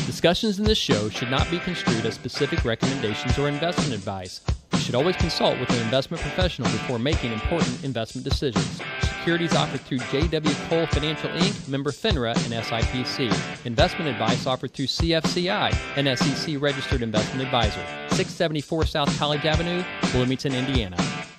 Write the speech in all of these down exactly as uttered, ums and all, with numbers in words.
Discussions in this show should not be construed as specific recommendations or investment advice. You should always consult with an investment professional before making important investment decisions. Securities offered through J W. Cole Financial Incorporated, member FINRA, and S I P C. Investment advice offered through C F C I, an S E C-registered investment advisor. six seventy-four South College Avenue, Bloomington, Indiana.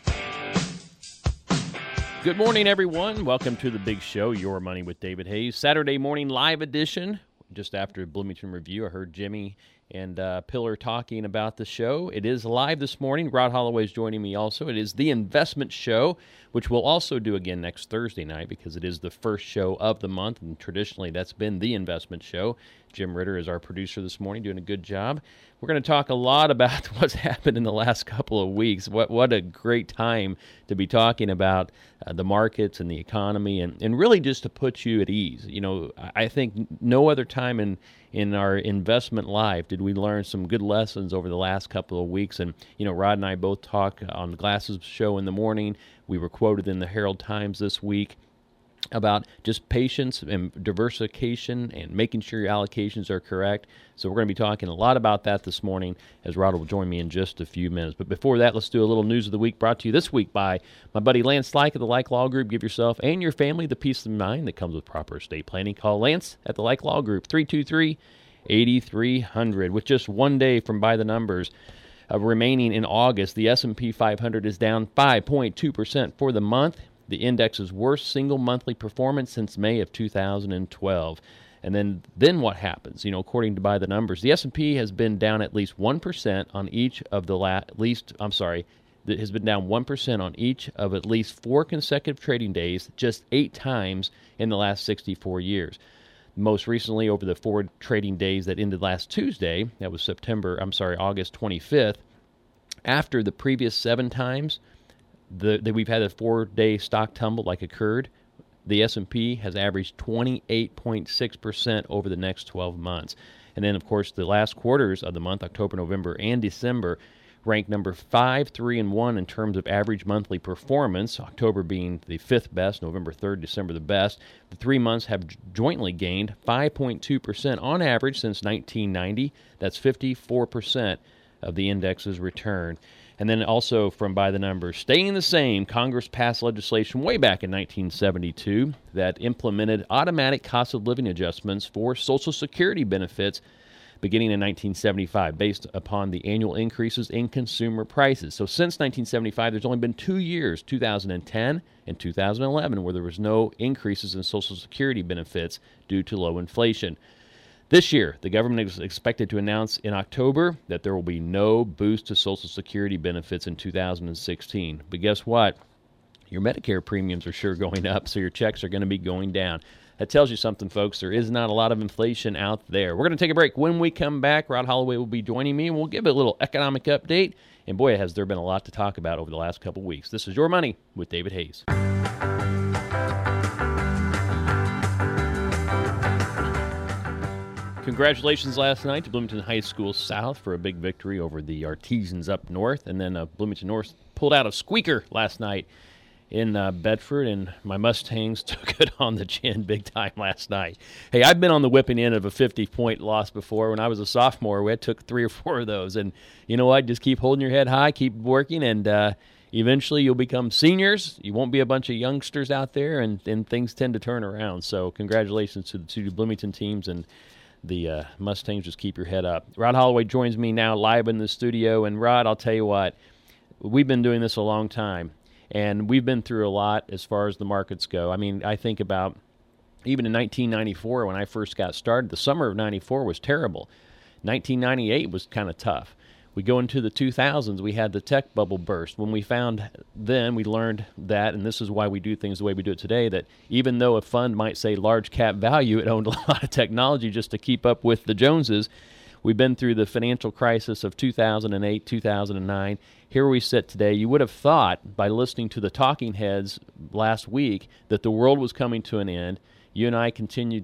Good morning, everyone. Welcome to The Big Show, Your Money with David Hayes. Saturday morning live edition. Just after Bloomington Review, I heard Jimmy and uh, Pillar talking about the show. It is live this morning. Rod Holloway is joining me also. It is The Investment Show, which we'll also do again next Thursday night because it is the first show of the month, and traditionally that's been The Investment Show. Jim Ritter is our producer this morning, doing a good job. We're going to talk a lot about what's happened in the last couple of weeks. What what a great time to be talking about uh, the markets and the economy, and, and really just to put you at ease. You know, I think no other time in, in our investment life did we learn some good lessons over the last couple of weeks. And, you know, Rod and I both talk on the Glasses show in the morning. We were quoted in the Herald Times this week about just patience and diversification and making sure your allocations are correct. So we're going to be talking a lot about that this morning as Rod will join me in just a few minutes. But before that, let's do a little news of the week brought to you this week by my buddy Lance Like of the Like Law Group. Give yourself and your family the peace of mind that comes with proper estate planning. Call Lance at the Like Law Group, three two three, eight three zero zero. With just one day from By the Numbers uh, remaining in August, the S and P five hundred is down five point two percent for the month. The index's worst single monthly performance since May of two thousand twelve. And then then what happens? You know, according to By the Numbers, the S and P has been down at least one percent on each of the last, at least, I'm sorry, it has been down one percent on each of at least four consecutive trading days, just eight times in the last sixty-four years. Most recently, over the four trading days that ended last Tuesday, that was September, I'm sorry, August twenty-fifth, after the previous seven times, The, that we've had a four-day stock tumble like occurred, the S and P has averaged twenty-eight point six percent over the next twelve months. And then, of course, the last quarters of the month, October, November, and December, ranked number five, three, and one in terms of average monthly performance, October being the fifth best, November third, December the best. The three months have jointly gained five point two percent on average since nineteen ninety. That's fifty-four percent of the index's return. And then also from By the Numbers, staying the same, Congress passed legislation way back in nineteen seventy-two that implemented automatic cost of living adjustments for Social Security benefits beginning in nineteen seventy-five, based upon the annual increases in consumer prices. So since nineteen seventy-five, there's only been two years, two thousand ten and two thousand eleven, where there was no increases in Social Security benefits due to low inflation. This year, the government is expected to announce in October that there will be no boost to Social Security benefits in two thousand sixteen. But guess what? Your Medicare premiums are sure going up, so your checks are going to be going down. That tells you something, folks. There is not a lot of inflation out there. We're going to take a break. When we come back, Rod Holloway will be joining me, and we'll give a little economic update. And boy, has there been a lot to talk about over the last couple weeks. This is Your Money with David Hayes. Congratulations last night to Bloomington High School South for a big victory over the Artesians up north. And then uh, Bloomington North pulled out a squeaker last night in uh, Bedford, and my Mustangs took it on the chin big time last night. Hey, I've been on the whipping end of a fifty-point loss before. When I was a sophomore, we had took three or four of those. And you know what? Just keep holding your head high, keep working, and uh, eventually you'll become seniors. You won't be a bunch of youngsters out there, and, and things tend to turn around. So congratulations to the two Bloomington teams, and the uh, Mustangs, just keep your head up. Rod Holloway joins me now live in the studio. And Rod, I'll tell you what, we've been doing this a long time, and we've been through a lot as far as the markets go. I mean, I think about even in nineteen ninety-four when I first got started, the summer of ninety-four was terrible. nineteen ninety-eight was kind of tough. We go into the two thousands, we had the tech bubble burst. When we found then, we learned that, and this is why we do things the way we do it today, that even though a fund might say large cap value, it owned a lot of technology just to keep up with the Joneses. We've been through the financial crisis of two thousand eight, two thousand nine. Here we sit today. You would have thought, by listening to the talking heads last week, that the world was coming to an end. You and I continue to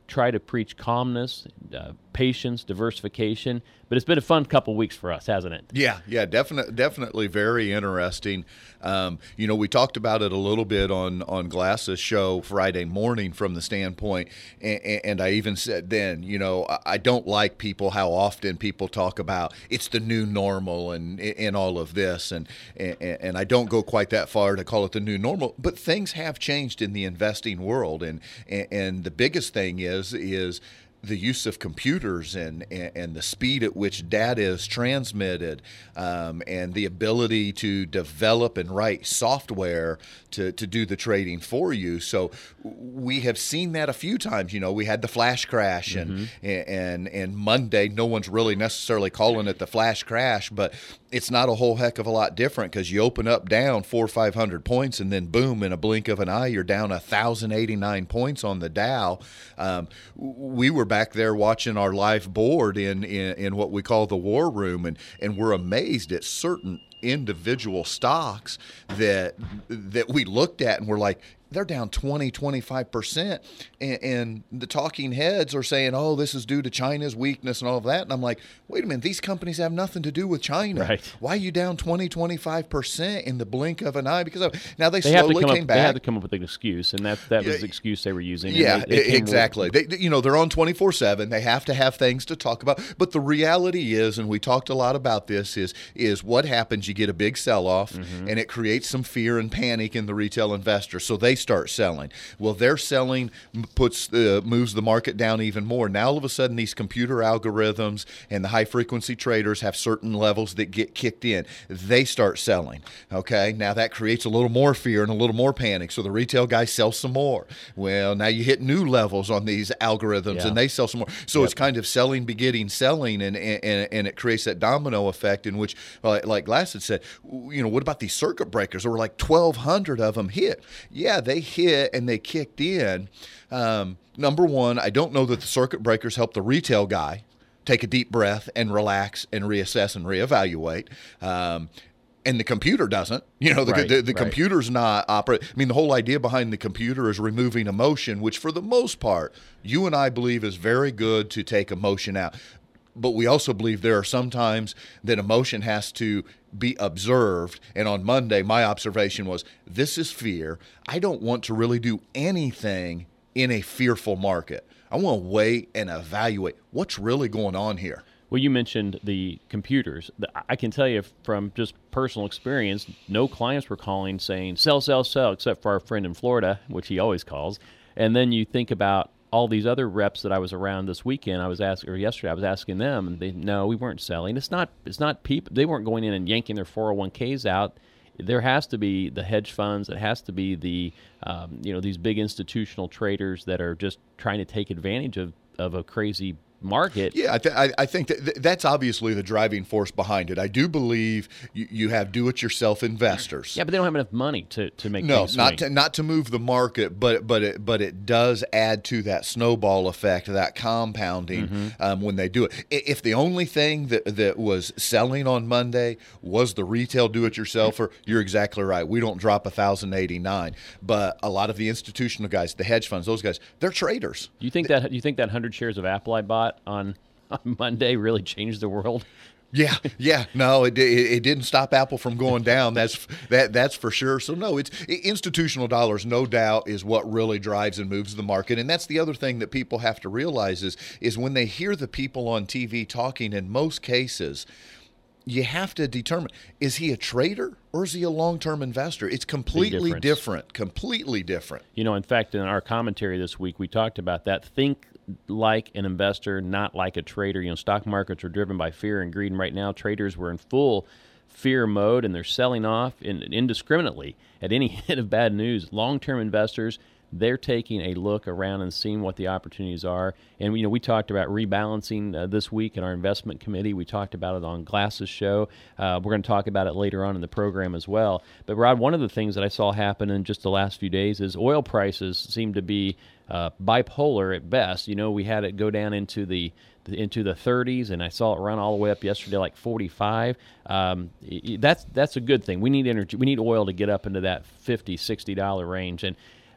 try to preach calmness, uh, patience, diversification. But it's been a fun couple weeks for us, hasn't it? Yeah, yeah, definitely, definitely very interesting. Um, you know, we talked about it a little bit on on Glass's show Friday morning from the standpoint, and, and I even said then, you know, I don't like people how often people talk about it's the new normal and and all of this, and and, and I don't go quite that far to call it the new normal, but things have changed in the investing world, and and, and the biggest thing is is. the use of computers and, and, and the speed at which data is transmitted, um, and the ability to develop and write software to, to do the trading for you. So we have seen that a few times. You know, we had the flash crash, and mm-hmm. and and Monday, no one's really necessarily calling it the flash crash, but it's not a whole heck of a lot different, because you open up down four or five hundred points, and then boom, in a blink of an eye, you're down one thousand eighty-nine points on the Dow. Um, we were back there watching our live board in, in, in what we call the war room, and, and we're amazed at certain individual stocks that that we looked at and we're like, they're down twenty, twenty-five percent. And, and the talking heads are saying, oh, this is due to China's weakness and all of that. And I'm like, wait a minute, these companies have nothing to do with China. Right. Why are you down twenty, twenty-five percent in the blink of an eye? Because of, now they, they slowly have to come came up, back. They had to come up with an excuse, and that, that was yeah, the excuse they were using. Yeah, they, they exactly. They, you know, they're on twenty-four seven. They have to have things to talk about. But the reality is, and we talked a lot about this, is, is what happens, you get a big sell-off, mm-hmm. and it creates some fear and panic in the retail investor. So they start selling. Well, their selling puts uh, moves the market down even more. Now, all of a sudden, these computer algorithms and the high-frequency traders have certain levels that get kicked in. They start selling, okay? Now, that creates a little more fear and a little more panic, so the retail guys sell some more. Well, now you hit new levels on these algorithms, yeah. and they sell some more. So yep. it's kind of selling begetting selling, and, and, and it creates that domino effect in which, uh, like Glass had said, you know, what about these circuit breakers? There were like twelve hundred of them hit. Yeah, they hit, and they kicked in. Um, number one, I don't know that the circuit breakers help the retail guy take a deep breath and relax and reassess and reevaluate. Um, and the computer doesn't. You know, the, right, the, the right. computer's not operating. I mean, the whole idea behind the computer is removing emotion, which for the most part, you and I believe is very good to take emotion out. But we also believe there are some times that emotion has to be observed. And on Monday, my observation was, this is fear. I don't want to really do anything in a fearful market. I want to wait and evaluate what's really going on here. Well, you mentioned the computers. I can tell you from just personal experience, no clients were calling saying, sell, sell, sell, except for our friend in Florida, which he always calls. And then you think about all these other reps that I was around this weekend, I was asking, or yesterday, I was asking them, and they, no, we weren't selling. It's not, it's not people. They weren't going in and yanking their four oh one k's out. There has to be the hedge funds. It has to be the, um, you know, these big institutional traders that are just trying to take advantage of, of a crazy market. Yeah, I, th- I, I think that th- that's obviously the driving force behind it. I do believe you, you have do-it-yourself investors. Yeah, but they don't have enough money to, to make no, things swing. not to, not to move the market, but but it, but it does add to that snowball effect, that compounding mm-hmm. um, when they do it. If the only thing that, that was selling on Monday was the retail do-it-yourselfer, you're exactly right. We don't drop one thousand eighty-nine, but a lot of the institutional guys, the hedge funds, those guys, they're traders. Do you think that you think that one hundred shares of Apple I bought on, on Monday really changed the world? Yeah, yeah, no, it, it it didn't stop Apple from going down. That's that that's for sure. So no, it's institutional dollars, no doubt, is what really drives and moves the market. And that's the other thing that people have to realize is is when they hear the people on T V talking. In most cases, you have to determine, is he a trader or is he a long-term investor? It's completely different, completely different. You know, in fact, in our commentary this week, we talked about that. Think like an investor, not like a trader. You know, stock markets are driven by fear and greed, and right now traders were in full fear mode, and they're selling off in, indiscriminately at any hit of bad news. Long-term investors, they're taking a look around and seeing what the opportunities are. And, you know, we talked about rebalancing uh, this week in our investment committee. We talked about it on Glass's show. Uh, we're going to talk about it later on in the program as well. But, Rod, one of the things that I saw happen in just the last few days is oil prices seem to be uh, bipolar at best. You know, we had it go down into the into the thirties, and I saw it run all the way up yesterday like forty-five. Um, that's that's a good thing. We need energy. We need oil to get up into that fifty, sixty dollars range. And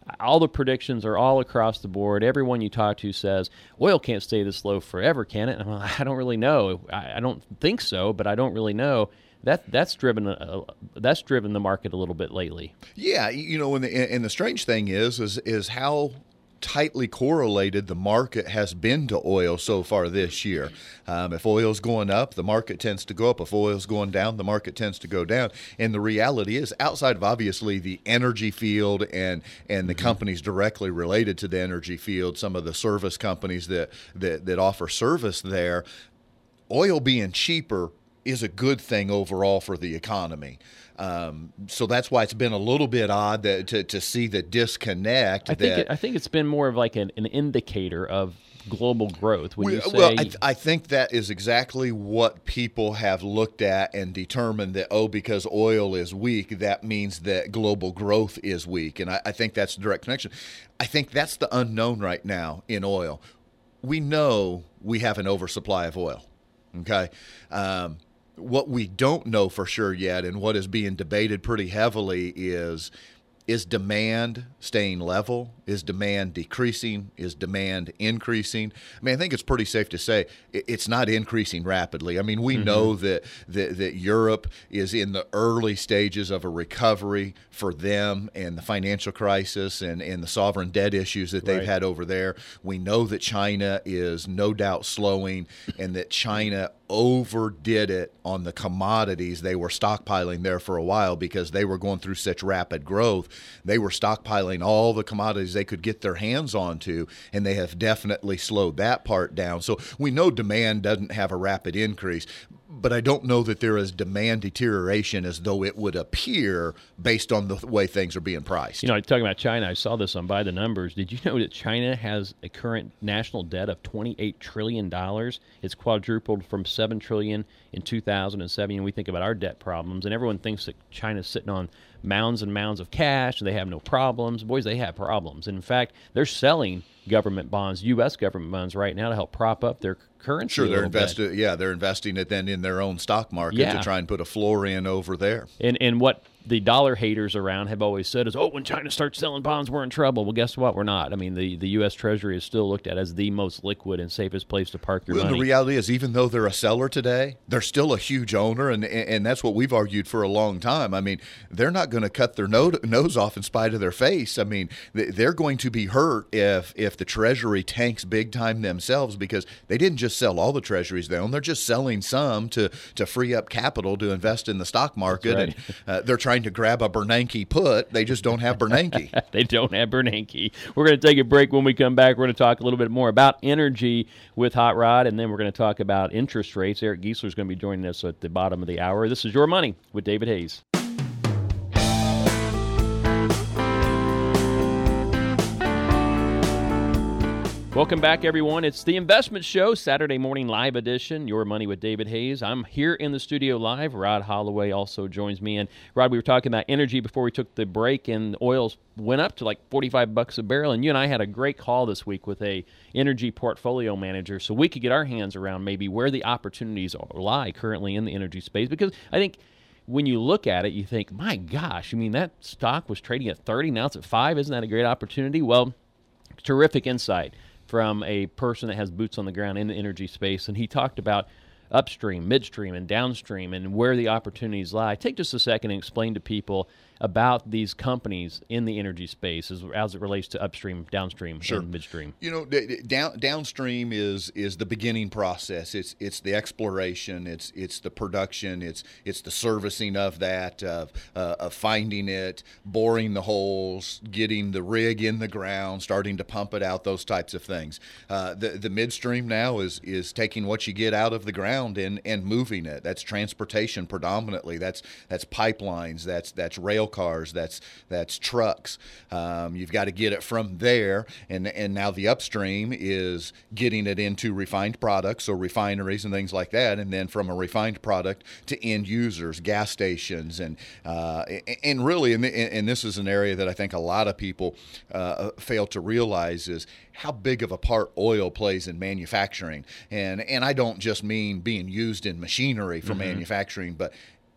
all the predictions are all across the board. Everyone you talk to says oil can't stay this low forever, can it? And I'm like, I don't really know. I, I don't think so, but I don't really know. That that's driven uh, that's driven the market a little bit lately. Yeah, you know, and the, and the strange thing is is is how tightly correlated the market has been to oil so far this year. Um, if oil's going up, the market tends to go up. If oil's going down, the market tends to go down. And the reality is, outside of obviously the energy field and and the mm-hmm. companies directly related to the energy field, some of the service companies that that, that offer service there, oil being cheaper is a good thing overall for the economy. Um, so that's why it's been a little bit odd that, to, to see the disconnect. I that, think it, I think it's been more of like an, an indicator of global growth. When we, you say, well, I, I think that is exactly what people have looked at and determined that, oh, because oil is weak, that means that global growth is weak. And I, I think that's the direct connection. I think that's the unknown right now in oil. We know we have an oversupply of oil, okay? Um, What we don't know for sure yet, and what is being debated pretty heavily, is is demand staying level? Is demand decreasing? Is demand increasing? I mean, I think it's pretty safe to say it's not increasing rapidly. I mean, we mm-hmm. know that, that that Europe is in the early stages of a recovery for them and the financial crisis and, and the sovereign debt issues that they've right. had over there. We know that China is no doubt slowing, and that China overdid it on the commodities. They were stockpiling there for a while because they were going through such rapid growth. They were stockpiling all the commodities they could get their hands onto, and they have definitely slowed that part down. So we know demand doesn't have a rapid increase, but I don't know that there is demand deterioration as though it would appear based on the way things are being priced. You know, talking about China, I saw this on By the Numbers. Did you know that China has a current national debt of twenty-eight trillion dollars? It's quadrupled from seven trillion dollars in two thousand seven. And we think about our debt problems, and everyone thinks that China's sitting on mounds and mounds of cash and they have no problems. Boys, they have problems. And in fact, they're selling government bonds, U S government bonds right now to help prop up their currency. Sure, they're investing. Yeah, they're investing it then in their own stock market yeah. to try and put a floor in over there. And and what the dollar haters around have always said is, oh, when China starts selling bonds, we're in trouble. Well, guess what? We're not. I mean, the, the U S Treasury is still looked at as the most liquid and safest place to park your well, money. The reality is, even though they're a seller today, they're still a huge owner, and and that's what we've argued for a long time. I mean, they're not going to cut their nose off in spite of their face. I mean, they're going to be hurt if if the Treasury tanks big time themselves, because they didn't just sell all the Treasuries they own. They're just selling some to, to free up capital to invest in the stock market, right. and uh, they're trying to grab a Bernanke put. They just don't have Bernanke. They don't have Bernanke. We're going to take a break. When we come back, we're going to talk a little bit more about energy with Hot Rod, and then we're going to talk about interest rates. Eric Giesler is going to be joining us at the bottom of the hour. This is Your Money with David Hayes. Welcome back, everyone. It's the Investment Show, Saturday morning live edition, Your Money with David Hayes. I'm here in the studio live. Rod Holloway also joins me. And Rod, we were talking about energy before we took the break, and oils went up to like forty-five bucks a barrel. And you and I had a great call this week with a energy portfolio manager, so we could get our hands around maybe where the opportunities lie currently in the energy space. Because I think when you look at it, you think, my gosh, I mean, that stock was trading at thirty, now it's at five. Isn't that a great opportunity? Well, terrific insight from a person that has boots on the ground in the energy space, and he talked about upstream, midstream, and downstream, and where the opportunities lie. Take just a second and explain to people about these companies in the energy space as, as it relates to upstream, downstream, sure. and midstream. You know, down, downstream is is the beginning process. It's it's the exploration. It's it's the production. It's it's the servicing of that, of uh, of finding it, boring the holes, getting the rig in the ground, starting to pump it out. Those types of things. Uh, the the midstream now is is taking what you get out of the ground and and moving it. That's transportation predominantly. That's that's pipelines. That's that's rail cars, that's that's trucks. Um, you've got to get it from there, and and now the upstream is getting it into refined products, or refineries and things like that, and then from a refined product to end users, gas stations, and uh, and really, and, and this is an area that I think a lot of people uh, fail to realize is how big of a part oil plays in manufacturing, and and I don't just mean being used in machinery for mm-hmm. manufacturing, but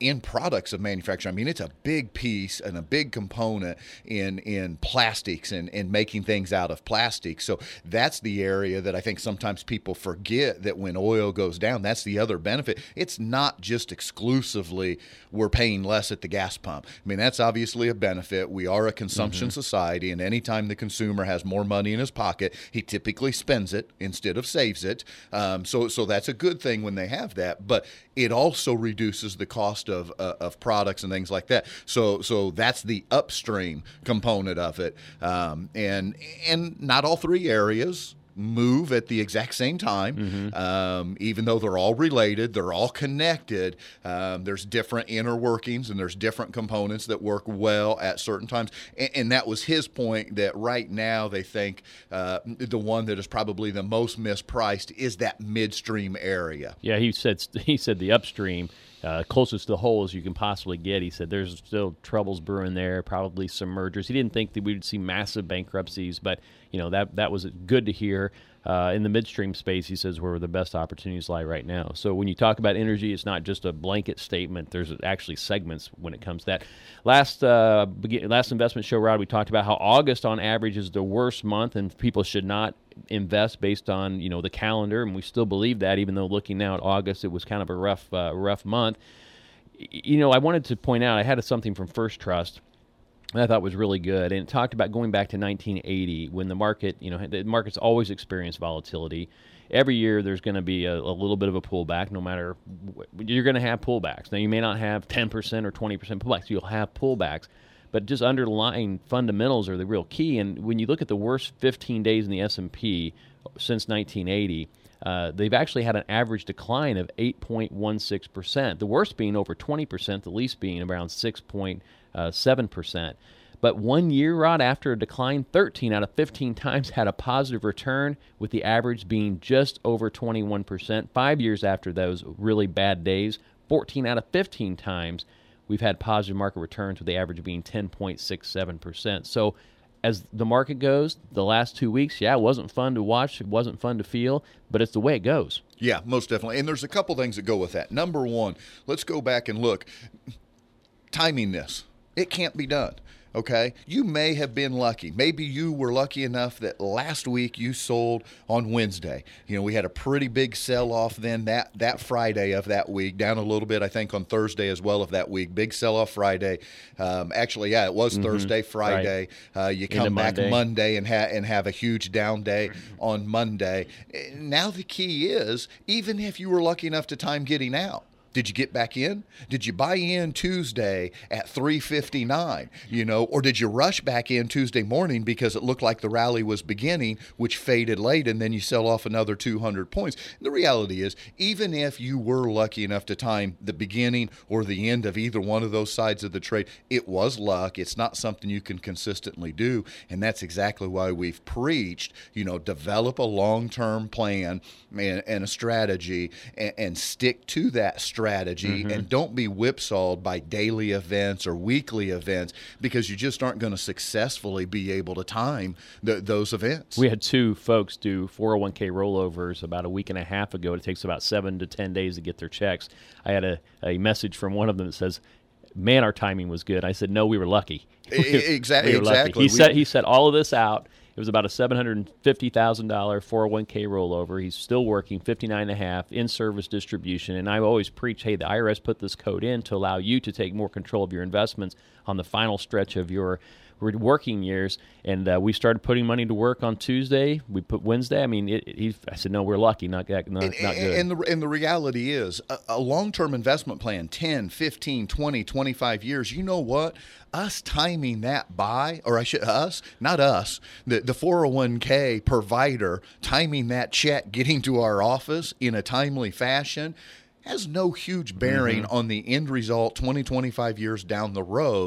in products of manufacturing. I mean, it's a big piece and a big component in in plastics and, and making things out of plastic. So that's the area that I think sometimes people forget, that when oil goes down, that's the other benefit. It's not just exclusively we're paying less at the gas pump. I mean, that's obviously a benefit. We are a consumption mm-hmm. society, and anytime the consumer has more money in his pocket, he typically spends it instead of saves it. Um, so, so that's a good thing when they have that. But it also reduces the cost of uh, of products and things like that. So, so that's the upstream component of it. Um, and and not all three areas move at the exact same time, mm-hmm. um, even though they're all related, they're all connected. Um, there's different inner workings and there's different components that work well at certain times. And, and that was his point, that right now they think uh, the one that is probably the most mispriced is that midstream area. Yeah, he said he said the upstream. Uh, closest to the hole as you can possibly get. He said there's still troubles brewing there, probably some mergers. He didn't think that we would see massive bankruptcies, but you know that that was good to hear. Uh, in the midstream space, he says, where the best opportunities lie right now. So when you talk about energy, it's not just a blanket statement. There's actually segments when it comes to that. Last uh, last investment show, Rod, we talked about how August on average is the worst month, and people should not invest based on, you know, the calendar, and we still believe that, even though looking now at August, it was kind of a rough uh, rough month. You know, I wanted to point out, I had something from First Trust I thought was really good, and it talked about going back to nineteen eighty when the market, you know, the market's always experienced volatility. Every year there's going to be a, a little bit of a pullback, no matter, you're going to have pullbacks. Now, you may not have ten percent or twenty percent pullbacks. You'll have pullbacks, but just underlying fundamentals are the real key. And when you look at the worst fifteen days in the S and P since nineteen eighty, uh, they've actually had an average decline of eight point one six percent, the worst being over twenty percent, the least being around six point seven percent. But one year, Rod, after a decline, thirteen out of fifteen times had a positive return, with the average being just over twenty-one percent. Five years after those really bad days, fourteen out of fifteen times we've had positive market returns, with the average being ten point six seven percent. So as the market goes, the last two weeks, yeah, it wasn't fun to watch, it wasn't fun to feel, but it's the way it goes. Yeah, most definitely. And there's a couple things that go with that. Number one, let's go back and look. Timing this. It can't be done. Okay, you may have been lucky. Maybe you were lucky enough that last week you sold on Wednesday. You know, we had a pretty big sell-off then that, that Friday of that week, down a little bit, I think, on Thursday as well of that week. Big sell-off Friday. Um, actually, yeah, it was mm-hmm. Thursday, Friday. Right. Uh, you come back Monday, Monday and, ha- and have a huge down day on Monday. Now the key is, even if you were lucky enough to time getting out, did you get back in? Did you buy in Tuesday at three fifty-nine, you know, or did you rush back in Tuesday morning because it looked like the rally was beginning, which faded late, and then you sell off another two hundred points? The reality is, even if you were lucky enough to time the beginning or the end of either one of those sides of the trade, it was luck. It's not something you can consistently do, and that's exactly why we've preached, you know, develop a long-term plan and, and a strategy, and, and stick to that strategy. strategy mm-hmm. and don't be whipsawed by daily events or weekly events, because you just aren't going to successfully be able to time the, those events. We had two folks do four oh one k rollovers about a week and a half ago. It takes about seven to ten days to get their checks. I had a, a message from one of them that says, man, our timing was good. I said, no, we were lucky. Exactly. we were exactly. Lucky. He, we, set, he set all of this out. It was about a seven hundred fifty thousand dollars four oh one k rollover. He's still working, fifty-nine and a half in-service distribution. And I always preach, hey, the I R S put this code in to allow you to take more control of your investments on the final stretch of your working years. And uh, we started putting money to work on Tuesday. We put Wednesday. I mean, it, it, he, I said, no, we're lucky, not, not, not and, good. And the, and the reality is, a, a long-term investment plan, ten, fifteen, twenty, twenty-five years, you know what? Us timing that buy, or I should, us, not us, the, the four oh one k provider timing that check getting to our office in a timely fashion has no huge bearing mm-hmm. on the end result twenty, twenty-five years down the road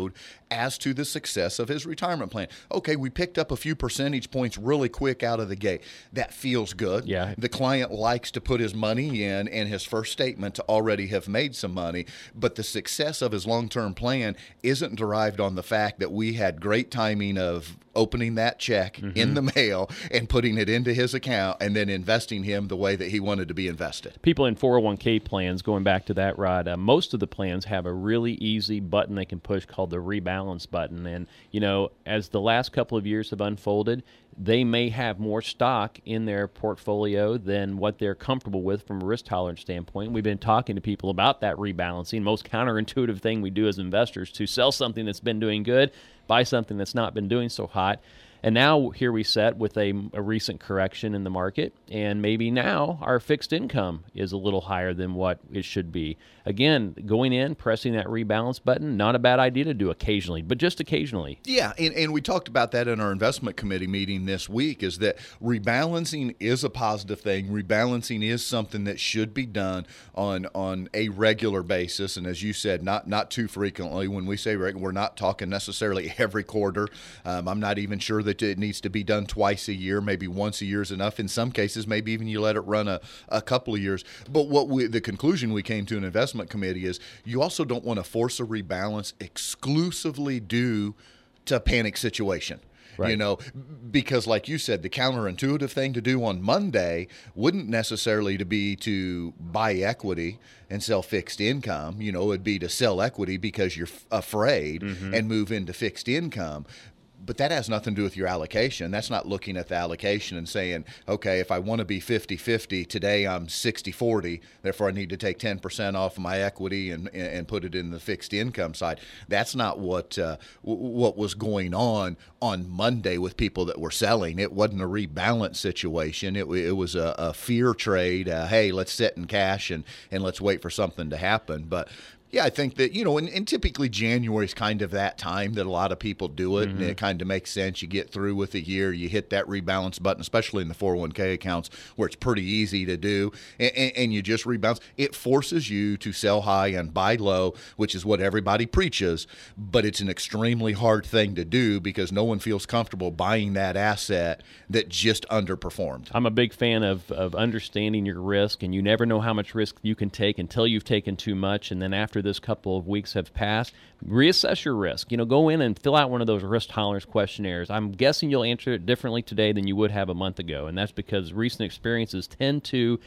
as to the success of his retirement plan. Okay, we picked up a few percentage points really quick out of the gate. That feels good. Yeah. The client likes to put his money in and his first statement to already have made some money, but the success of his long-term plan isn't derived on the fact that we had great timing of opening that check mm-hmm. in the mail and putting it into his account and then investing him the way that he wanted to be invested. People in four oh one k plans, going back to that, Rod, uh, most of the plans have a really easy button they can push called the rebalance button. And, you know, as the last couple of years have unfolded, they may have more stock in their portfolio than what they're comfortable with from a risk tolerance standpoint. We've been talking to people about that rebalancing. Most counterintuitive thing we do as investors, to sell something that's been doing good, buy something that's not been doing so hot. And now here we sit with a, a recent correction in the market, and maybe now our fixed income is a little higher than what it should be. Again, going in, pressing that rebalance button, not a bad idea to do occasionally, but just occasionally. Yeah, and, and we talked about that in our investment committee meeting this week, is that rebalancing is a positive thing. Rebalancing is something that should be done on on a regular basis, and as you said, not not too frequently. When we say regular, we're not talking necessarily every quarter. Um, I'm not even sure that it needs to be done twice a year. Maybe once a year is enough. In some cases, maybe even you let it run a, a couple of years. But what we, the conclusion we came to in investment committee is you also don't want to force a rebalance exclusively due to a panic situation. Right. You know, because like you said, the counterintuitive thing to do on Monday wouldn't necessarily to be to buy equity and sell fixed income. You know, it'd be to sell equity because you're f- afraid mm-hmm. and move into fixed income. But that has nothing to do with your allocation. That's not looking at the allocation and saying, okay, if I want to be fifty-fifty, today I'm sixty forty, therefore I need to take ten percent off of my equity and, and put it in the fixed income side. That's not what uh, w- what was going on on Monday with people that were selling. It wasn't a rebalance situation. It, it was a, a fear trade. Uh, hey, let's sit in cash and, and let's wait for something to happen. But yeah, I think that, you know, and, and typically January is kind of that time that a lot of people do it, mm-hmm. and it kind of makes sense. You get through with the year, you hit that rebalance button, especially in the four oh one k accounts where it's pretty easy to do, and, and, and you just rebalance. It forces you to sell high and buy low, which is what everybody preaches, but it's an extremely hard thing to do because no one feels comfortable buying that asset that just underperformed. I'm a big fan of, of understanding your risk, and you never know how much risk you can take until you've taken too much, and then after this couple of weeks have passed, reassess your risk. You know, go in and fill out one of those risk tolerance questionnaires. I'm guessing you'll answer it differently today than you would have a month ago, and that's because recent experiences tend to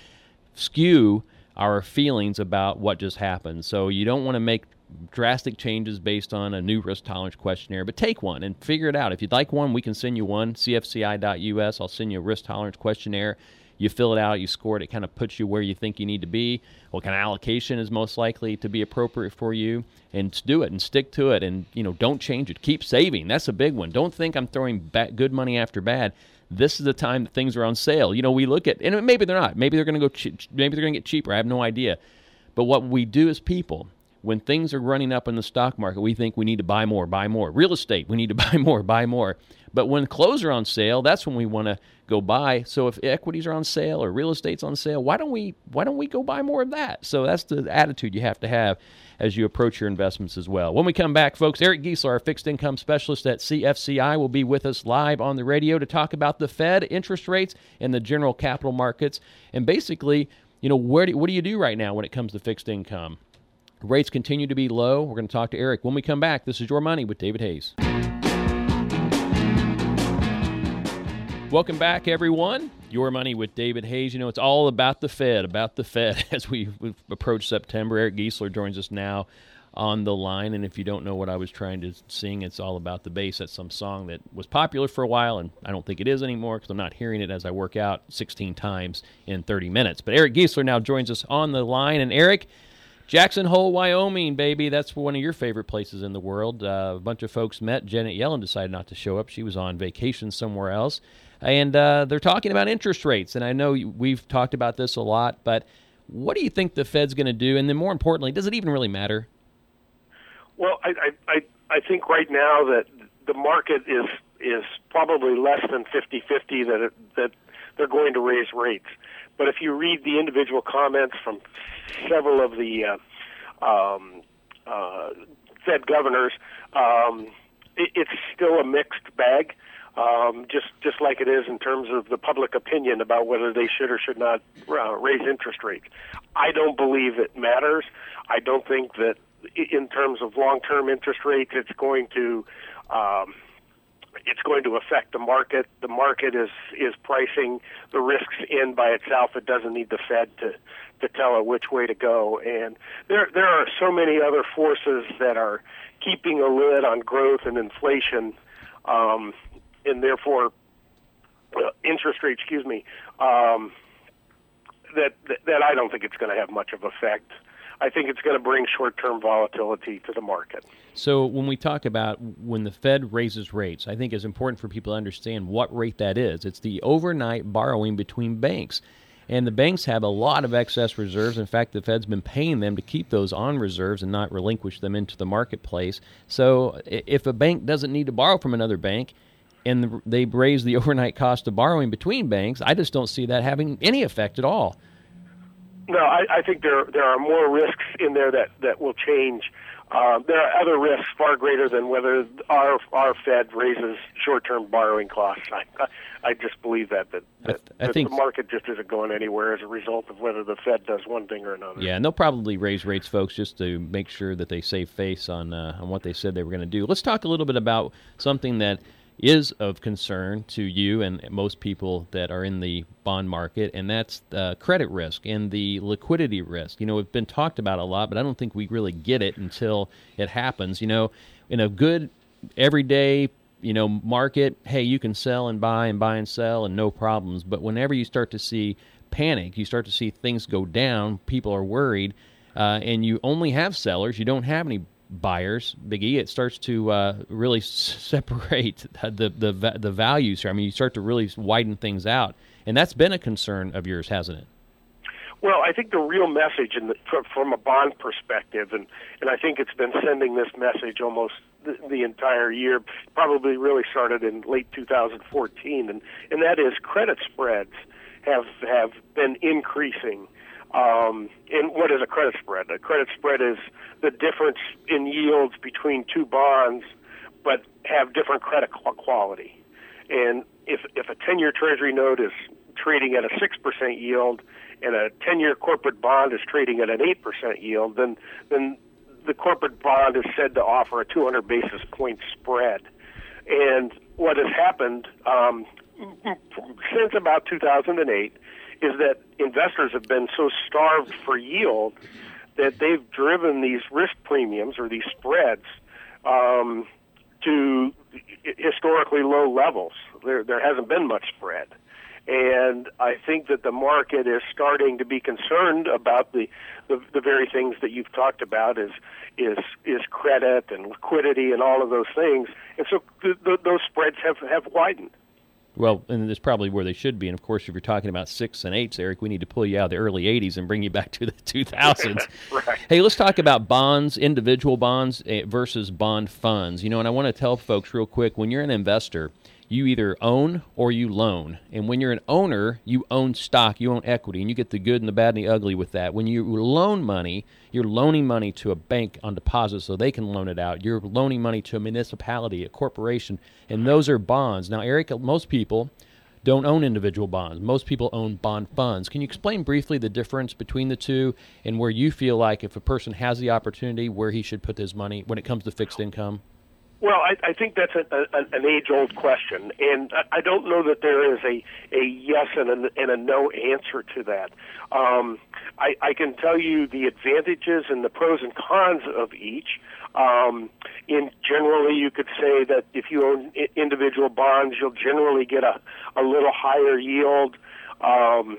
skew our feelings about what just happened. So you don't want to make drastic changes based on a new risk tolerance questionnaire, but take one and figure it out. If you'd like one, we can send you one, C F C I dot U S. I'll send you a risk tolerance questionnaire. You fill it out, you score it, it kind of puts you where you think you need to be, what kind of allocation is most likely to be appropriate for you, and do it and stick to it, and you know, don't change it. Keep saving. That's a big one. Don't think I'm throwing bad, good money after bad. This is the time that things are on sale. You know, we look at, and maybe they're not. Maybe they're going to go. Che- maybe they're going to get cheaper. I have no idea. But what we do as people, when things are running up in the stock market, we think we need to buy more, buy more. Real estate, we need to buy more, buy more. But when clothes are on sale, that's when we want to go buy. So if equities are on sale or real estate's on sale, why don't we why don't we go buy more of that? So that's the attitude you have to have as you approach your investments as well. When we come back, folks, Eric Giesler, our fixed income specialist at C F C I, will be with us live on the radio to talk about the Fed, interest rates, and the general capital markets. And basically, you know, where do, what do you do right now when it comes to fixed income? Rates continue to be low. We're going to talk to Eric. When we come back, this is Your Money with David Hayes. Welcome back, everyone. Your Money with David Hayes. You know, it's all about the Fed, about the Fed as we approach September. Eric Giesler joins us now on the line. And if you don't know what I was trying to sing, it's all about the bass. That's some song that was popular for a while, and I don't think it is anymore because I'm not hearing it as I work out sixteen times in thirty minutes. But Eric Giesler now joins us on the line. And Eric, Jackson Hole, Wyoming, baby. That's one of your favorite places in the world. Uh, a bunch of folks met. Janet Yellen decided not to show up. She was on vacation somewhere else. And uh, they're talking about interest rates. And I know we've talked about this a lot, but what do you think the Fed's going to do? And then more importantly, does it even really matter? Well, I, I, I think right now that the market is is probably less than fifty-fifty that it, that they're going to raise rates. But if you read the individual comments from several of the uh, um, uh, Fed governors, um, it, it's still a mixed bag. Um, just just like it is in terms of the public opinion about whether they should or should not uh, raise interest rates. I don't believe it matters. I don't think that in terms of long-term interest rates, it's going to um, it's going to affect the market. The market is is pricing the risks in by itself. It doesn't need the Fed to to tell it which way to go. And there there are so many other forces that are keeping a lid on growth and inflation. Um, and therefore uh, interest rate, excuse me, um, that, that that I don't think it's going to have much of effect. I think it's going to bring short-term volatility to the market. So when we talk about when the Fed raises rates, I think it's important for people to understand what rate that is. It's the overnight borrowing between banks. And the banks have a lot of excess reserves. In fact, the Fed's been paying them to keep those on reserves and not relinquish them into the marketplace. So if a bank doesn't need to borrow from another bank, and they raise the overnight cost of borrowing between banks, I just don't see that having any effect at all. No, I, I think there there are more risks in there that, that will change. Uh, there are other risks far greater than whether our our Fed raises short-term borrowing costs. I, I just believe that that, that, I, th- I that think the market just isn't going anywhere as a result of whether the Fed does one thing or another. Yeah, and they'll probably raise rates, folks, just to make sure that they save face on uh, on what they said they were going to do. Let's talk a little bit about something that is of concern to you and most people that are in the bond market, and that's uh, credit risk and the liquidity risk. You know, it's been talked about a lot, but I don't think we really get it until it happens. You know, in a good everyday, you know, market, hey, you can sell and buy and buy and sell and no problems. But whenever you start to see panic, you start to see things go down, people are worried, uh, and you only have sellers, you don't have any buyers, Big E, it starts to uh, really s- separate the, the the values here. I mean, you start to really widen things out, and that's been a concern of yours, hasn't it? Well, I think the real message in the, from a bond perspective, and, and I think it's been sending this message almost the, the entire year, probably really started in late two thousand fourteen, and, and that is credit spreads have have been increasing. Um, and what is a credit spread? A credit spread is the difference in yields between two bonds, but have different credit quality. And if if a ten-year Treasury note is trading at a six percent yield and a ten-year corporate bond is trading at an eight percent yield, then then the corporate bond is said to offer a two hundred basis point spread. And what has happened um, since about two thousand eight is that investors have been so starved for yield that they've driven these risk premiums or these spreads um, to historically low levels. There, there hasn't been much spread. And I think that the market is starting to be concerned about the, the, the very things that you've talked about is, is, is credit and liquidity and all of those things. And so th- th- those spreads have, have widened. Well, and that's probably where they should be. And, of course, if you're talking about six and eights, Eric, we need to pull you out of the early eighties and bring you back to the two thousands. Right. Hey, let's talk about bonds, individual bonds versus bond funds. You know, and I want to tell folks real quick, when you're an investor, you either own or you loan. And when you're an owner, you own stock, you own equity, and you get the good and the bad and the ugly with that. When you loan money, you're loaning money to a bank on deposit so they can loan it out. You're loaning money to a municipality, a corporation, and those are bonds. Now, Eric, most people don't own individual bonds. Most people own bond funds. Can you explain briefly the difference between the two and where you feel like if a person has the opportunity, where he should put his money when it comes to fixed income? Well, I, I think that's a, a, an age-old question, and I, I don't know that there is a, a yes and a, and a no answer to that. Um, I, I can tell you the advantages and the pros and cons of each. Um, in generally, you could say that if you own individual bonds, you'll generally get a, a little higher yield. Um,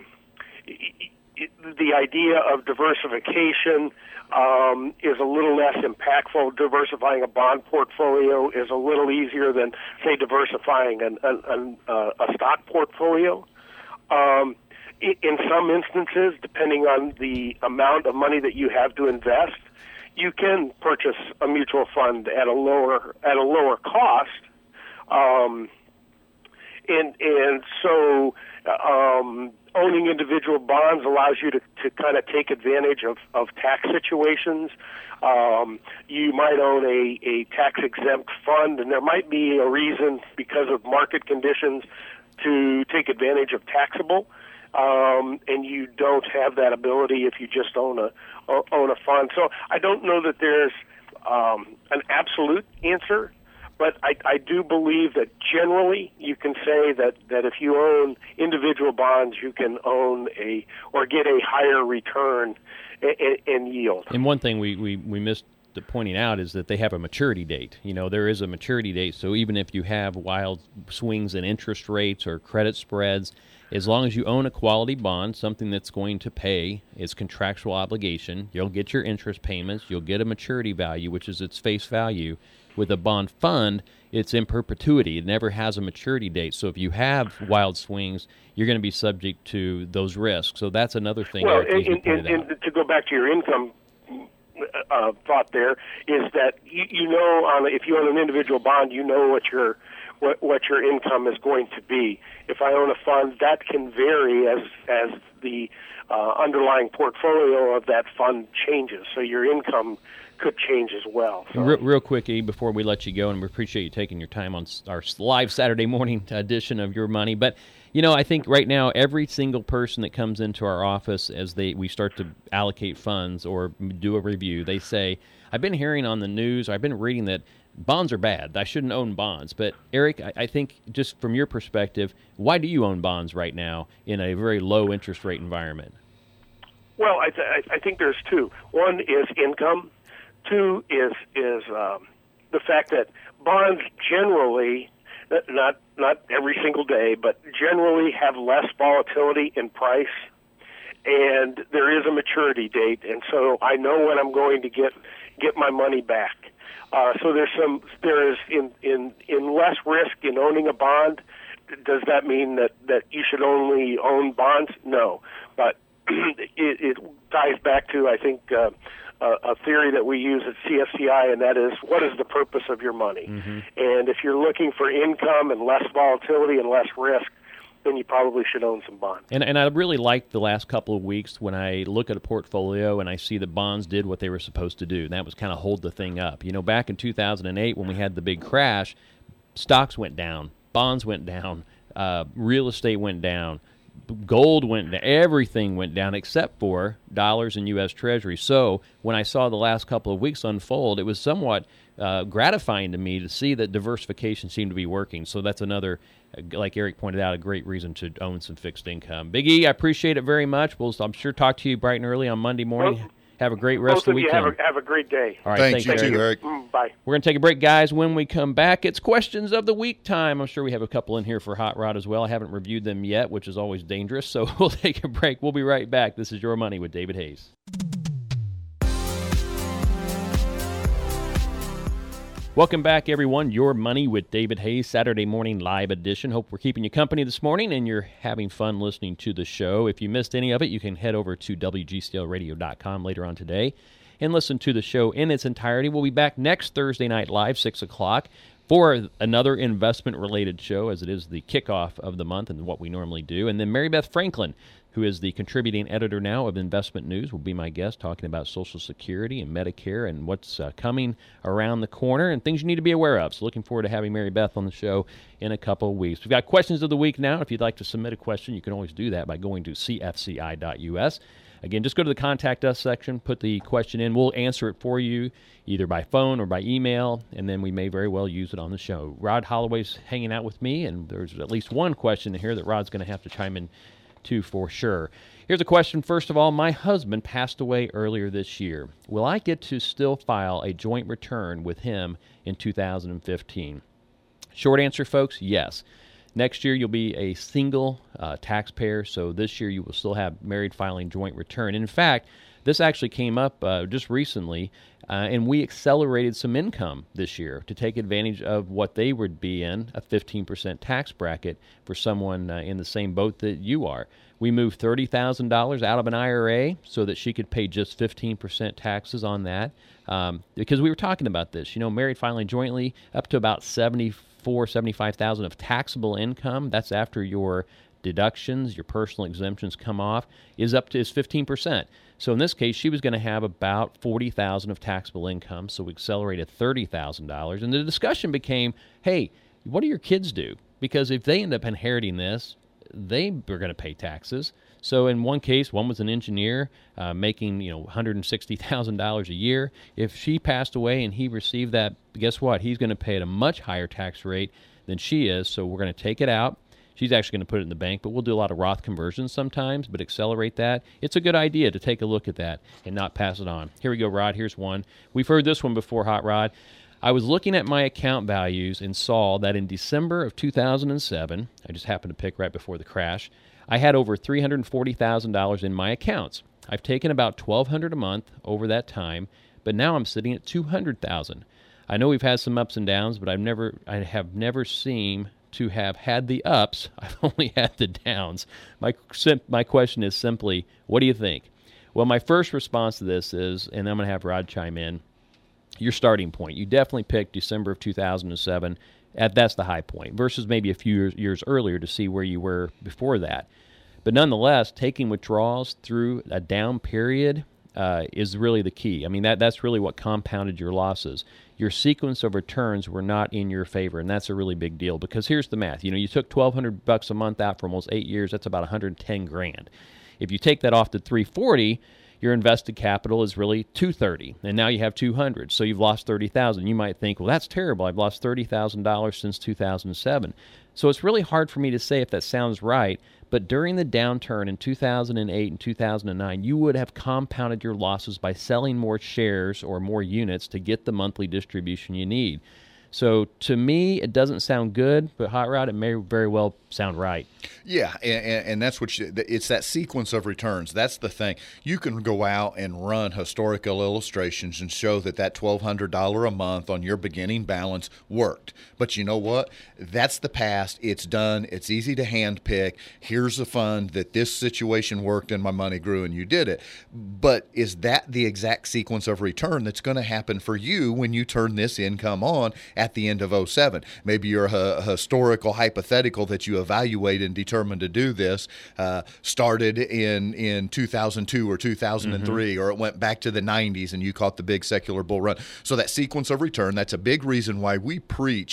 the idea of diversification um, is a little less impactful. Diversifying a bond portfolio is a little easier than, say, diversifying an, an, an, uh, a stock portfolio. Um, in some instances, depending on the amount of money that you have to invest, you can purchase a mutual fund at a lower at a lower cost. Um, and and so um, owning individual bonds allows you to, to kind of take advantage of, of tax situations. Um, you might own a, a tax-exempt fund, and there might be a reason because of market conditions to take advantage of taxable, um, and you don't have that ability if you just own a own a fund. So I don't know that there's um, an absolute answer, but I, I do believe that generally you can say that, that if you own individual bonds, you can own a or get a higher return in, in yield. And one thing we, we, we missed the pointing out is that they have a maturity date. You know, there is a maturity date, so even if you have wild swings in interest rates or credit spreads, as long as you own a quality bond, something that's going to pay its contractual obligation, you'll get your interest payments, you'll get a maturity value, which is its face value. With a bond fund, it's in perpetuity. It never has a maturity date. So if you have wild swings, you're going to be subject to those risks. So that's another thing. Well, Eric, and, and, and to go back to your income uh, thought there, is that you, you know, on, if you own an individual bond, you know what your what, what your income is going to be. If I own a fund, that can vary as as the uh, underlying portfolio of that fund changes. So your income could change as well. So. Real, real quick, E, before we let you go, and we appreciate you taking your time on our live Saturday morning edition of Your Money. But, you know, I think right now every single person that comes into our office as they we start to allocate funds or do a review, they say, I've been hearing on the news, I've been reading that bonds are bad. I shouldn't own bonds. But, Eric, I, I think just from your perspective, why do you own bonds right now in a very low interest rate environment? Well, I, th- I think there's two. One is income. Two is is um, the fact that bonds generally, not not every single day, but generally have less volatility in price, and there is a maturity date, and so I know when I'm going to get get my money back. Uh, so there's some there is in, in in less risk in owning a bond. Does that mean that, that you should only own bonds? No, but it, it ties back to I think. Uh, a theory that we use at C F C I, and that is, what is the purpose of your money? Mm-hmm. And if you're looking for income and less volatility and less risk, then you probably should own some bonds. And and I really like the last couple of weeks when I look at a portfolio and I see that bonds did what they were supposed to do, and that was kind of hold the thing up. You know, back in two thousand eight when we had the big crash, stocks went down, bonds went down, uh, real estate went down, gold went down, everything went down except for dollars and U S Treasury. So when I saw the last couple of weeks unfold, it was somewhat uh, gratifying to me to see that diversification seemed to be working. So that's another, like Eric pointed out, a great reason to own some fixed income. Big E, I appreciate it very much. We'll, I'm sure, talk to you bright and early on Monday morning. Well, have a great rest of the weekend. Have a, have a great day. All right, thanks, thanks, you Eric. too, Eric. Mm, bye. We're going to take a break, guys. When we come back, it's questions of the week time. I'm sure we have a couple in here for Hot Rod as well. I haven't reviewed them yet, which is always dangerous. So we'll take a break. We'll be right back. This is Your Money with David Hayes. Welcome back, everyone. Your Money with David Hayes, Saturday morning live edition. Hope we're keeping you company this morning and you're having fun listening to the show. If you missed any of it, you can head over to W G C L radio dot com later on today and listen to the show in its entirety. We'll be back next Thursday night live, six o'clock, for another investment-related show, as it is the kickoff of the month and what we normally do. And then Mary Beth Franklin, who is the contributing editor now of Investment News, will be my guest talking about Social Security and Medicare and what's uh, coming around the corner and things you need to be aware of. So looking forward to having Mary Beth on the show in a couple of weeks. We've got questions of the week now. If you'd like to submit a question, you can always do that by going to C F C I dot U S. Again, just go to the Contact Us section, put the question in. We'll answer it for you either by phone or by email, and then we may very well use it on the show. Rod Holloway's hanging out with me, and there's at least one question here that Rod's going to have to chime in to for sure. Here's a question. First of all, my husband passed away earlier this year. Will I get to still file a joint return with him in two thousand fifteen? Short answer, folks, yes. Next year, you'll be a single uh, taxpayer, so this year you will still have married filing joint return. In fact, this actually came up uh, just recently, uh, and we accelerated some income this year to take advantage of what they would be in, a fifteen percent tax bracket for someone uh, in the same boat that you are. We moved thirty thousand dollars out of an I R A so that she could pay just fifteen percent taxes on that, um, because we were talking about this. You know, married filing jointly up to about seventy-four, seventy-five thousand of taxable income. That's after your deductions, your personal exemptions come off, is up to is fifteen percent. So in this case, she was going to have about forty thousand dollars of taxable income, so we accelerated thirty thousand dollars. And the discussion became, hey, what do your kids do? Because if they end up inheriting this, they are going to pay taxes. So in one case, one was an engineer uh, making you know one hundred sixty thousand dollars a year. If she passed away and he received that, guess what? He's going to pay at a much higher tax rate than she is. So we're going to take it out. She's actually going to put it in the bank, but we'll do a lot of Roth conversions sometimes, but accelerate that. It's a good idea to take a look at that and not pass it on. Here we go, Rod. Here's one. We've heard this one before, Hot Rod. I was looking at my account values and saw that in December of two thousand seven, I just happened to pick right before the crash, I had over three hundred forty thousand dollars in my accounts. I've taken about twelve hundred dollars a month over that time, but now I'm sitting at two hundred thousand dollars. I know we've had some ups and downs, but I've never, I have never seen to have had the ups. I've only had the downs. My my question is simply, what do you think? Well, my first response to this is, and I'm going to have Rod chime in, your starting point. You definitely picked December of two thousand seven. At, that's the high point versus maybe a few years, years earlier to see where you were before that. But nonetheless, taking withdrawals through a down period uh, is really the key. I mean, that that's really what compounded your losses. Your sequence of returns were not in your favor, and that's a really big deal because here's the math. You know, you took twelve hundred bucks a month out for almost eight years. That's about one hundred ten grand. If you take that off to three forty, your invested capital is really two thirty, and now you have two hundred, so you've lost thirty thousand. You might think, well, that's terrible. I've lost thirty thousand dollars since two thousand seven. So it's really hard for me to say if that sounds right, but during the downturn in two thousand eight and two thousand nine, you would have compounded your losses by selling more shares or more units to get the monthly distribution you need. So to me, it doesn't sound good, but Hot Rod, it may very well sound right. Yeah, and, and that's what you, it's that sequence of returns. That's the thing. You can go out and run historical illustrations and show that that twelve hundred dollars a month on your beginning balance worked. But you know what? That's the past. It's done. It's easy to handpick. Here's a fund that this situation worked and my money grew and you did it. But is that the exact sequence of return that's going to happen for you when you turn this income on at the end of oh seven? Maybe you're a, a historical hypothetical that you evaluate and determined to do this uh, started in, in two thousand two or two thousand three, mm-hmm. or it went back to the nineties and you caught the big secular bull run. So that sequence of return, that's a big reason why we preach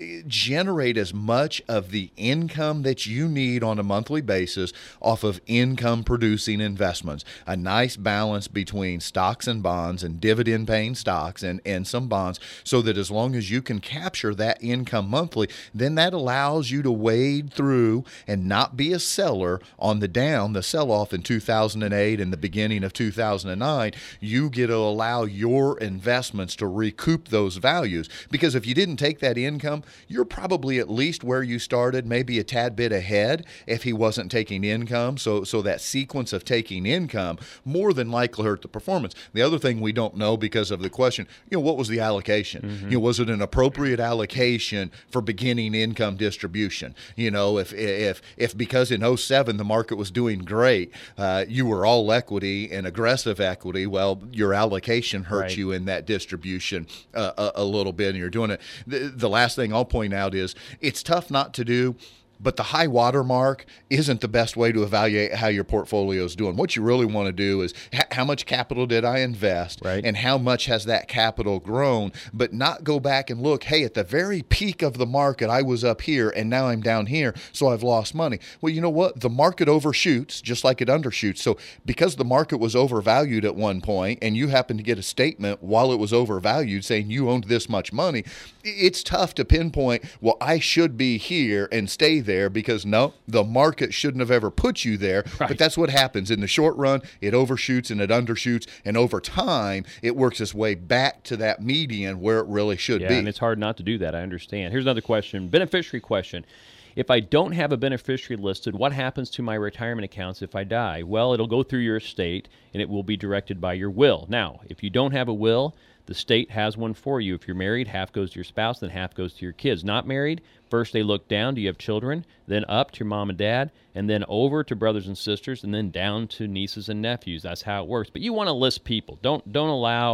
generate as much of the income that you need on a monthly basis off of income producing investments. A nice balance between stocks and bonds and dividend paying stocks and, and some bonds, so that as long as you can capture that income monthly, then that allows you to wade through and not be a seller on the down, the sell-off in two thousand eight and the beginning of two thousand nine. You get to allow your investments to recoup those values, because if you didn't take that income, you're probably at least where you started, maybe a tad bit ahead if he wasn't taking income. So, so that sequence of taking income more than likely hurt the performance. The other thing we don't know because of the question, you know, what was the allocation? Mm-hmm. You know, was it an appropriate allocation for beginning income distribution? You know, if if if because in oh seven the market was doing great, uh, you were all equity and aggressive equity, well, your allocation hurt right. you in that distribution uh, a, a little bit, and you're doing it. The, the last thing I'll point out is it's tough not to do, but the high water mark isn't the best way to evaluate how your portfolio is doing. What you really want to do is h- how much capital did I invest, right. and how much has that capital grown, but not go back and look, hey, at the very peak of the market, I was up here and now I'm down here, so I've lost money. Well, you know what? The market overshoots just like it undershoots. So because the market was overvalued at one point and you happen to get a statement while it was overvalued saying you owned this much money, it's tough to pinpoint, well, I should be here and stay there, because no, the market shouldn't have ever put you there. Right. But that's what happens. In the short run, it overshoots and it undershoots, and over time, it works its way back to that median where it really should yeah, be. And it's hard not to do that. I understand. Here's another question. Beneficiary question. If I don't have a beneficiary listed, what happens to my retirement accounts if I die? Well, it'll go through your estate, and it will be directed by your will. Now, if you don't have a will, the state has one for you. If you're married, half goes to your spouse, then half goes to your kids. Not married, first they look down, do you have children? Then up to your mom and dad, and then over to brothers and sisters, and then down to nieces and nephews. That's how it works. But you want to list people. Don't don't allow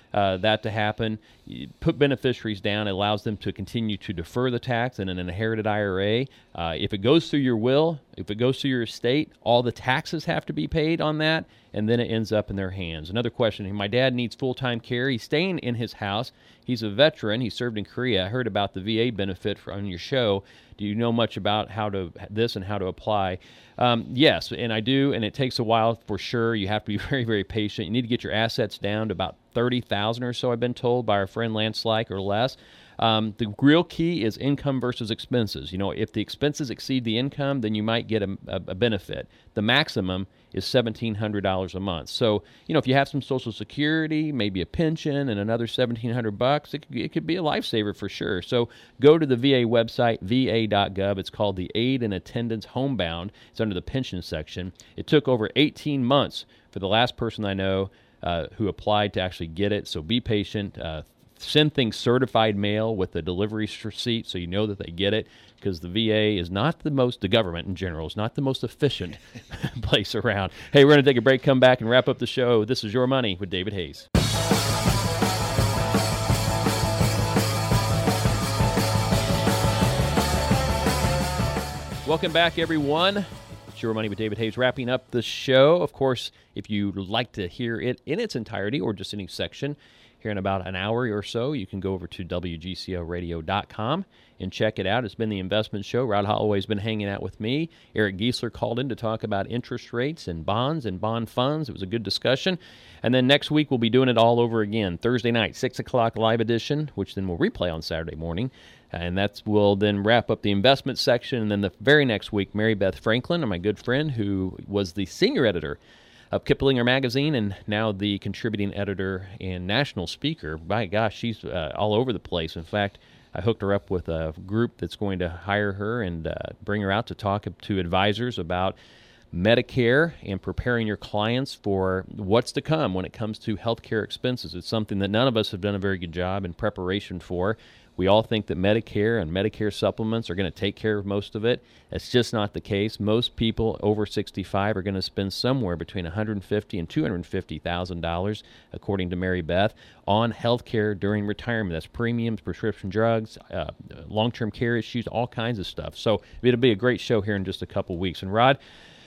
uh, that to happen. You put beneficiaries down. It allows them to continue to defer the tax in an inherited I R A. Uh, if it goes through your will, if it goes through your estate, all the taxes have to be paid on that, and then it ends up in their hands. Another question, my dad needs full-time care. He's staying in his house. He's a veteran. He served in Korea. I heard about the V A benefit on your show. Do you know much about how to this and how to apply? Um, yes, and I do, and it takes a while for sure. You have to be very, very patient. You need to get your assets down to about thirty thousand or so, I've been told by our friend Lance Like, or less. Um, the real key is income versus expenses. You know, if the expenses exceed the income, then you might get a, a, a benefit. The maximum is seventeen hundred dollars a month. So, you know, if you have some Social Security, maybe a pension, and another seventeen hundred bucks, it could, it could be a lifesaver for sure. So go to the V A website, V A dot gov. It's called the Aid and Attendance Homebound. It's under the pension section. It took over eighteen months for the last person I know uh, who applied to actually get it. So be patient. Uh, Send things certified mail with the delivery receipt so you know that they get it, because the V A is not the most, the government in general, is not the most efficient place around. Hey, we're going to take a break, come back, and wrap up the show. This is Your Money with David Hayes. Welcome back, everyone. It's Your Money with David Hayes, wrapping up the show. Of course, if you'd like to hear it in its entirety or just any section, here in about an hour or so, you can go over to W G C O radio dot com and check it out. It's been the investment show. Rod Holloway's been hanging out with me. Eric Giesler called in to talk about interest rates and bonds and bond funds. It was a good discussion. And then next week, we'll be doing it all over again. Thursday night, six o'clock live edition, which then we'll replay on Saturday morning. And that will then wrap up the investment section. And then the very next week, Mary Beth Franklin, my good friend, who was the senior editor of Kiplinger Magazine and now the contributing editor and national speaker. By gosh, she's uh, all over the place. In fact, I hooked her up with a group that's going to hire her and uh, bring her out to talk to advisors about Medicare and preparing your clients for what's to come when it comes to healthcare expenses. It's something that none of us have done a very good job in preparation for. We all think that Medicare and Medicare supplements are going to take care of most of it. That's just not the case. Most people over sixty-five are going to spend somewhere between one hundred fifty thousand dollars and two hundred fifty thousand dollars, according to Mary Beth, on health care during retirement. That's premiums, prescription drugs, uh, long-term care issues, all kinds of stuff. So it'll be a great show here in just a couple weeks. And Rod,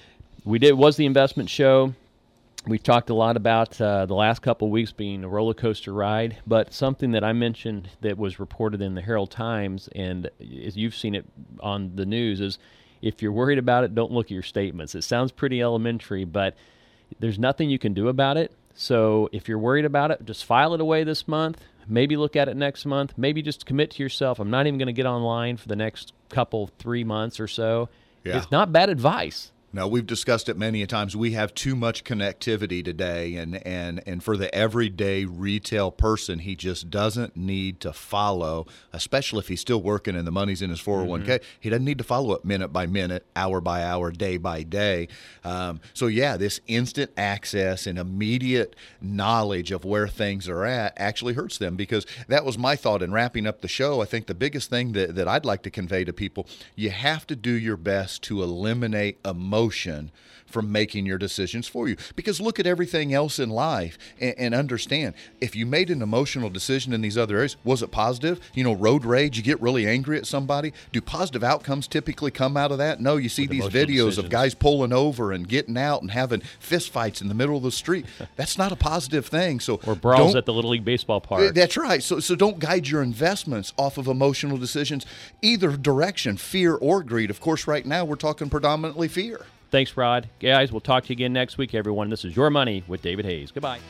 we did was the investment show. We talked a lot about uh, the last couple of weeks being a roller coaster ride, but something that I mentioned that was reported in the Herald Times, and as you've seen it on the news, is if you're worried about it, don't look at your statements. It sounds pretty elementary, but there's nothing you can do about it. So if you're worried about it, just file it away this month. Maybe look at it next month. Maybe just commit to yourself, I'm not even going to get online for the next couple, three months or so. Yeah. It's not bad advice. No, we've discussed it many a times. We have too much connectivity today, and, and, and for the everyday retail person, he just doesn't need to follow, especially if he's still working and the money's in his four oh one k. Mm-hmm. He doesn't need to follow it minute by minute, hour by hour, day by day. Um, so, yeah, this instant access and immediate knowledge of where things are at actually hurts them, because that was my thought in wrapping up the show. I think the biggest thing that, that I'd like to convey to people, you have to do your best to eliminate emotion from making your decisions for you. Because look at everything else in life and, and understand, if you made an emotional decision in these other areas, was it positive? You know, road rage, you get really angry at somebody. Do positive outcomes typically come out of that? No, you see these videos decisions of guys pulling over and getting out and having fist fights in the middle of the street. That's not a positive thing. So Or brawls at the Little League baseball park. That's right. So, so don't guide your investments off of emotional decisions, either direction, fear or greed. Of course, right now we're talking predominantly fear. Thanks, Rod. Guys, we'll talk to you again next week, everyone. This is Your Money with David Hayes. Goodbye.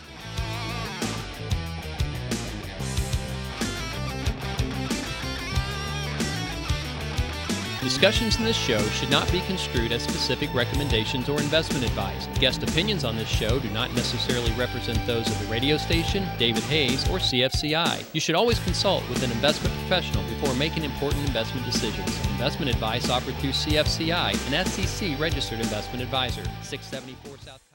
Discussions in this show should not be construed as specific recommendations or investment advice. Guest opinions on this show do not necessarily represent those of the radio station, David Hayes, or C F C I. You should always consult with an investment professional before making important investment decisions. Investment advice offered through C F C I, an S E C registered investment advisor. six seventy-four South